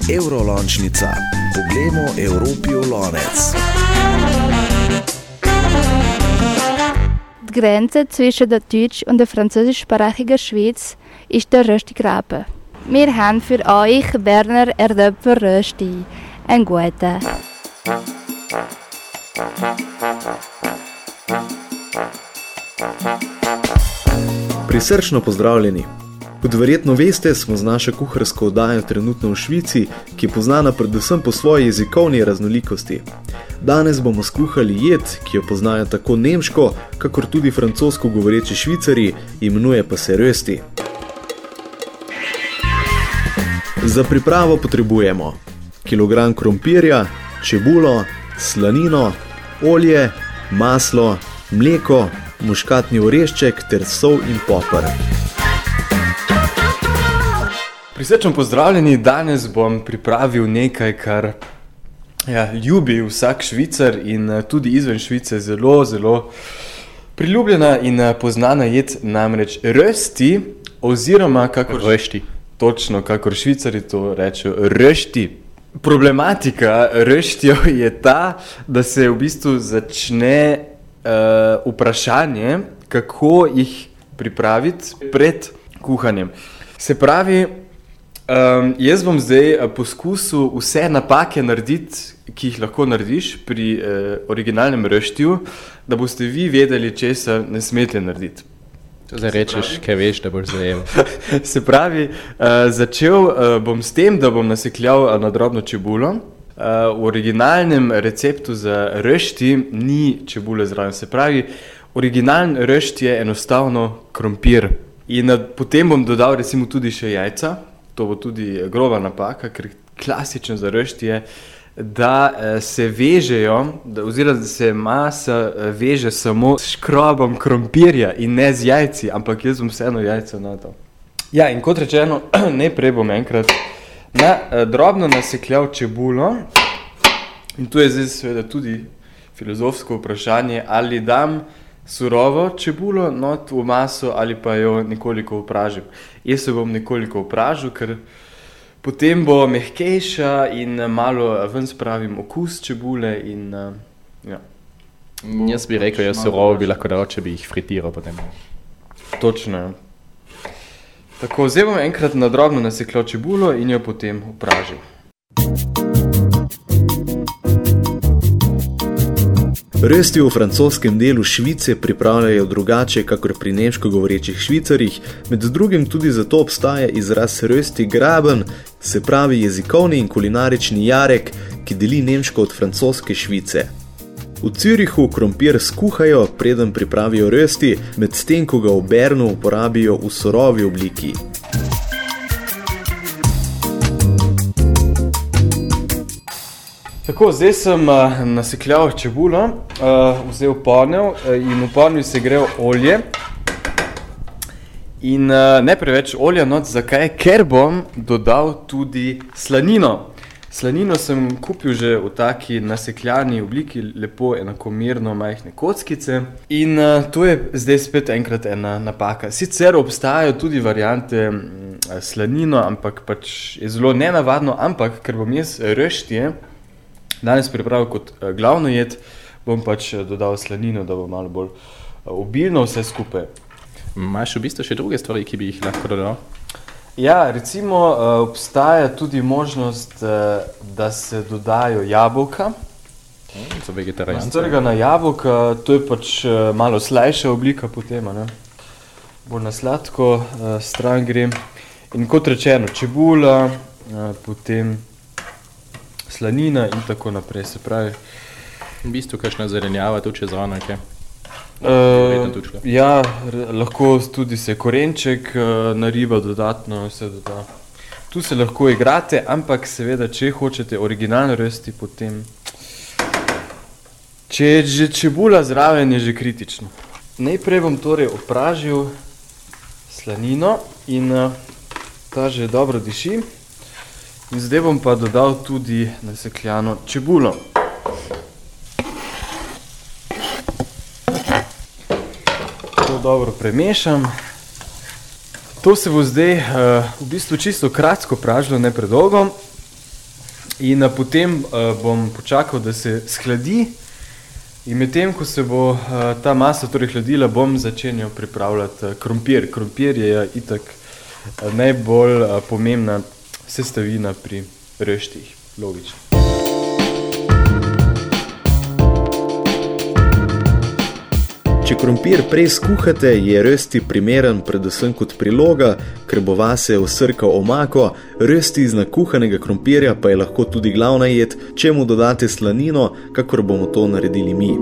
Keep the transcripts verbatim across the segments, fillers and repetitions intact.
Eurolončnica. Poglejmo Evropi v lonec. Die Grenze zwischen der deutsch- und der französischsprachigen Schweiz ist der Rösti-Graben. Wir haben für euch Werner Erdöpfer Rösti. Ein guter. Prisrčno pozdravljeni. Kot verjetno veste, smo z našo kuharsko oddajo trenutno v Švici, ki je poznana predvsem po svoji jezikovni raznolikosti. Danes bomo skuhali jed, ki jo poznajo tako nemško, kakor tudi francosko govoreči Švicarji, imenuje pa se Rösti. Za pripravo potrebujemo kilogram krompirja, čebulo, slanino, olje, maslo, mleko, muškatni orešček ter sol in poper. Prisrčno pozdravljeni, danes bom pripravil nekaj, kar ja, ljubi vsak Švicar in tudi izven Švice zelo, zelo priljubljena in poznana jed, namreč Rösti oziroma kakor Rösti. Točno, kakor Švicari to rečejo, Rösti. Problematika Röstijev je ta, da se v bistvu začne uh, vprašanje, kako jih pripraviti pred kuhanjem. Se pravi, um, jaz bom zdaj poskusil vse napake narediti, ki jih lahko narediš pri uh, originalnem Röstiju, da boste vi vedeli, česa ne smete narediti. To zdaj rečeš, kaj veš, da boš zajel. Se pravi, uh, začel uh, bom s tem, da bom nasekljal uh, na drobno čebulo. Uh, v originalnem receptu za Rösti ni čebule zraven. Se pravi, originalen Rösti je enostavno krompir. In uh, potem bom dodal recimo tudi še jajca. To bo tudi groba napaka, ker klasično za Rösti je, da uh, se vežejo, da, oziroma da se masa uh, veže samo s škrobom krompirja in ne z jajci, ampak jaz bom vseeno jajca nadal. Ja, in kot rečeno, najprej bom enkrat na, uh, drobno nasekljal čebulo in tu je zdaj seveda tudi filozofsko vprašanje, ali dam surovo čebulo not v maso ali pa jo nekoliko vpražim. Jaz se bom nekoliko vpražil, ker potem bo mehkejša in malo ven spravim okus čebule in uh, ja. Jaz bi rekel, jaz surovo bi lahko dal, če bi jih fritiral potem. Točno. Tako, zdaj bom enkrat na drobno nasekljal čebulo in jo potem vpražil. Rösti v francoskem delu Švice pripravljajo drugače, kakor pri nemško govorečih Švicarjih, med drugim tudi zato obstaja izraz Rösti-Graben, se pravi jezikovni in kulinarični jarek, ki deli nemško od francoske Švice. V Zürichu krompir skuhajo, preden pripravijo Rösti, medtem ko ga v Bernu uporabijo v surovi obliki. Tako, zdaj sem uh, nasekljal čebulo, uh, vzel ponev uh, in v ponev se grel olje. In uh, ne preveč olja, not zakaj? Ker bom dodal tudi slanino. Slanino sem kupil že v taki nasekljani obliki, lepo enakomerno majhne kockice. In uh, to je zdaj spet enkrat ena napaka. Sicer obstajajo tudi variante uh, slanino, ampak pač je zelo nenavadno, ampak ker bom jaz Röstije danes pripravil kot uh, glavno jed, bom pač uh, dodal slanino, da bo malo bolj uh, obilno vse skupaj. Imaš v bistvu še druge stvari, ki bi jih lahko dodal? Ja, recimo uh, obstaja tudi možnost, uh, da se dodajo jabolka. Mm, za vegetarijance. Nastrgana jabolka, to je pač uh, malo slajša oblika potem, ne? Bolj na sladko uh, stran grem. In kot rečeno, čebula, uh, potem slanina in tako naprej, se pravi. V bistvu kakšna zelenjava tu čez rano, kaj? Uh, ja, r- lahko tudi se korenček uh, nariba dodatno, vse doda. Tu se lahko igrate, ampak seveda, če hočete originalno Rösti, potem če je že čebula zraven, je že kritično. Najprej bom torej opražil slanino in uh, ta že dobro diši. In zdaj bom pa dodal tudi nasekljano čebulo. To dobro premešam. To se bo zdaj uh, v bistvu čisto kratko pražilo, ne predolgo. In uh, potem uh, bom počakal, da se shladi. In medtem, ko se bo uh, ta masa torej hladila, bom začenjal pripravljati uh, krompir. Krompir je itak uh, najbolj uh, pomembna sestavina pri reštih, logično. Če krompir prej skuhate, je rösti primeren predvsem kot priloga, ker bo vase osrkal omako, rösti iz nakuhanega krompirja pa je lahko tudi glavna jed, če mu dodate slanino, kakor bomo to naredili mi.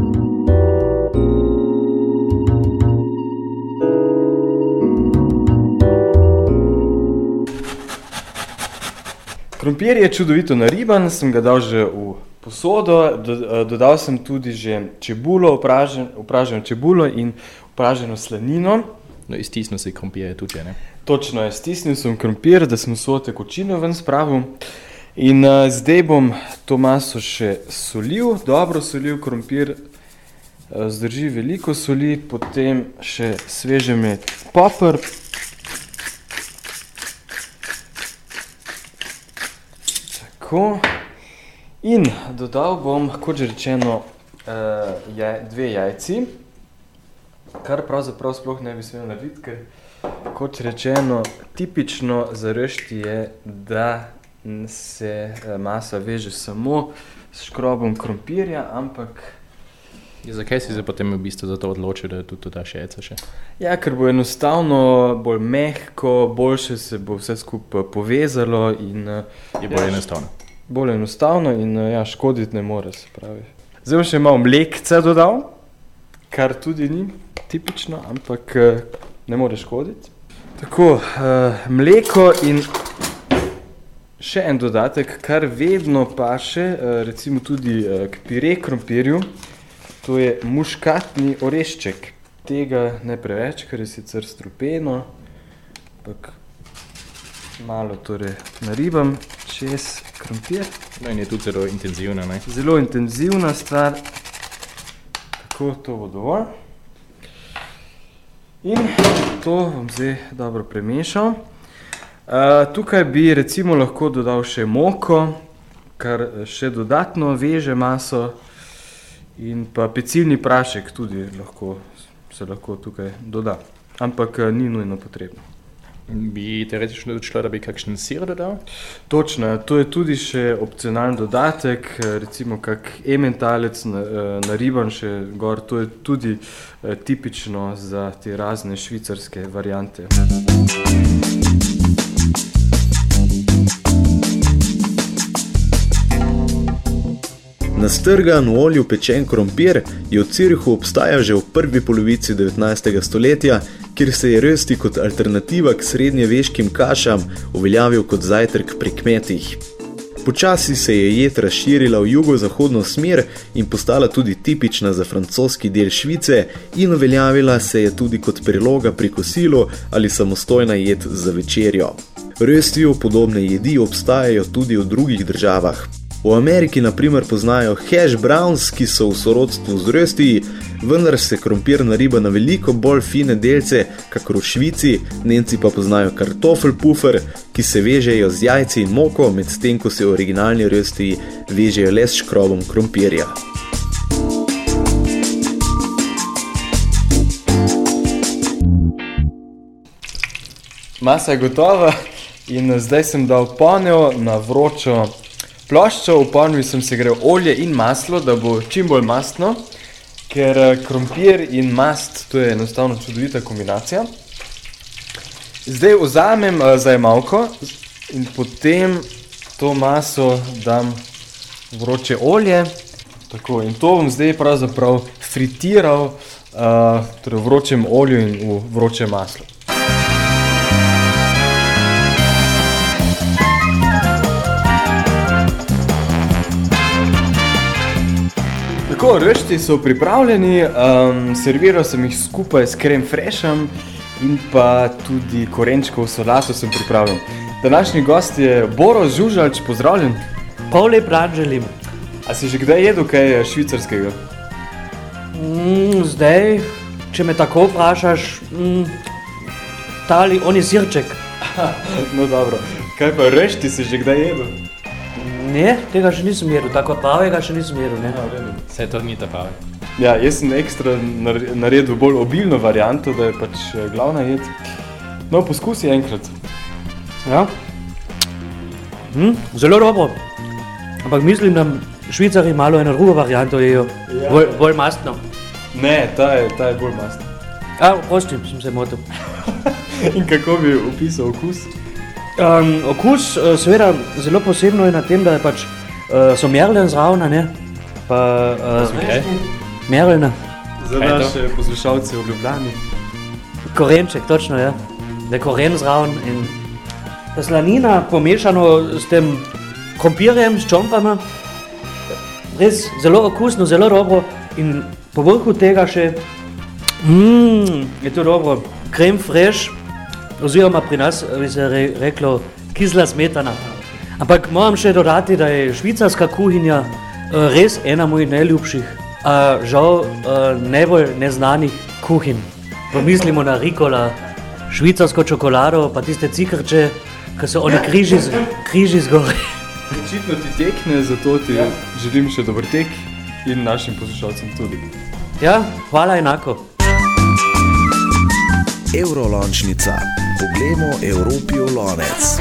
Krompir je čudovito nariban, sem ga dal že v posodo, dodal sem tudi že čebulo, upraženo čebulo in upraženo slanino. No, iztisnil si krompir tudi, ne? Točno je, stisnil sem krompir, da sem vso tekočino ven spravil. In uh, zdaj bom to maso še solil, dobro solil, krompir uh, zdrži veliko soli, potem še sveže med poper. Tako. In dodal bom, kot že rečeno, uh, jaj, dve jajci, kar pravzaprav sploh ne bi smel narediti, ker kot rečeno, tipično za rešti je, da se masa veže samo s škrobom krompirja, ampak... Ja, zakaj si se potem v bistvu za to odločil, da tudi dodaš jajca še? Ja, ker bo enostavno bolj mehko, boljše se bo vse skupaj povezalo in... Je bolj enostavno. Bolj enostavno in ja, škoditi ne more, se pravi. Zdaj bom še malo mlekca dodal, kar tudi ni tipično, ampak ne more škoditi. Tako, uh, mleko in še en dodatek, kar vedno paše, uh, recimo tudi uh, k pire krompirju, to je muškatni orešček. Tega ne preveč, ker je sicer strupeno, ampak malo torej naribam čez krompir. No in je tudi zelo intenzivna, ne? Zelo intenzivna stvar, tako to bo dovolj. In to bom zdaj dobro premešal. Uh, tukaj bi recimo lahko dodal še moko, kar še dodatno veže maso in pa pecilni prašek tudi lahko, se lahko tukaj doda, ampak ni nujno potrebno. Bi teoretično odšlo, da bi kakšen sir dodal? Točno, to je tudi še opcionalni dodatek, recimo kak ementalec nariban še gor, to je tudi tipično za te razne švicarske variante. Nastrgan v olju pečen krompir je v Zürichu obstajal že v prvi polovici devetnajstega stoletja, kjer se je rösti kot alternativa k srednjeveškim kašam uveljavil kot zajtrk pri kmetih. Počasi se je jed razširila v jugozahodno smer in postala tudi tipična za francoski del Švice in uveljavila se je tudi kot priloga pri kosilu ali samostojna jed za večerjo. Röstiju podobne jedi obstajajo tudi v drugih državah. V Ameriki na primer poznajo hash browns, ki so v sorodstvu z röstiji, vendar se krompir nariba na veliko bolj fine delce, kakor v Švici, Nemci pa poznajo kartoffelpuffer, ki se vežejo z jajci in moko, medtem ko se originalni röstiji vežejo le s škrobom krompirja. Masa je gotova in zdaj sem dal ponev na vročo ploščo, v ponvi sem segrel olje in maslo, da bo čim bolj mastno, ker krompir in mast, to je enostavno čudovita kombinacija. Zdaj vzamem zajemalko in potem to maso dam vroče olje. Tako, in to bom zdaj pravzaprav fritiral uh, torej v vročem olju in v vroče maslo. Tako, röšti so pripravljeni, um, serviral sem jih skupaj s krem frešem in pa tudi korenčkov solato sem pripravljen. Današnji gost je Boro Žužalč, pozdravljen. Prav lep dan želim. A si že kdaj jedel kaj švicarskega? Mm, zdaj, če me tako vprašaš, mm, tali on je sirček. No dobro, kaj pa röšti si že kdaj jedel? Ne, tega še nisem jedel, tako pravega še nisem jedel, ne. Vse to ni ta pravi. Ja, jaz sem ekstra nar- naredil bolj obilno varianto, da je pač eh, glavna jed. No, poskusi enkrat. Ja. Hm, zelo dobro. Ampak mislim, da Švicari malo eno drugo varianto jejo. Ja. Bolj, bolj mastno. Ne, ta je, ta je bolj mastna. A, prosti, sem se motil. In kako bi opisal okus? Um, okus, uh, seveda, zelo posebno je na tem, da je pač, uh, so merlen zraven, ne? Pa, uh, Okay. merlena. Za Kaj je to? naše poslušalce v Ljubljani. Korenček, točno, ja. Da je koren zraven in ta slanina pomešano s tem krompirjem, s čompama. Res zelo okusno, zelo dobro in po vrhu tega še mm, je to dobro. Krem fresh, oziroma pri nas bi se re, reklo kisla smetana. Ampak moram še dodati, da je švicarska kuhinja uh, res ena mojih najljubših, a žal uh, najbolj neznanih kuhinj. Pomislimo na rikola, švicarsko čokolado, pa tiste cikrče, ki so oni križi, z, križi zgoraj. Očitno ti tekne, zato ti ja. želim še dober tek in našim poslušalcem tudi. Ja, hvala enako. Eurolončnica. Poglejmo Evropi v lonec.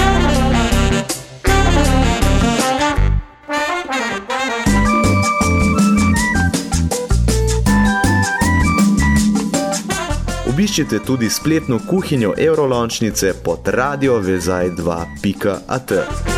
Obiščite tudi spletno kuhinjo Eurolončnice pod radio vezaj dva pika at.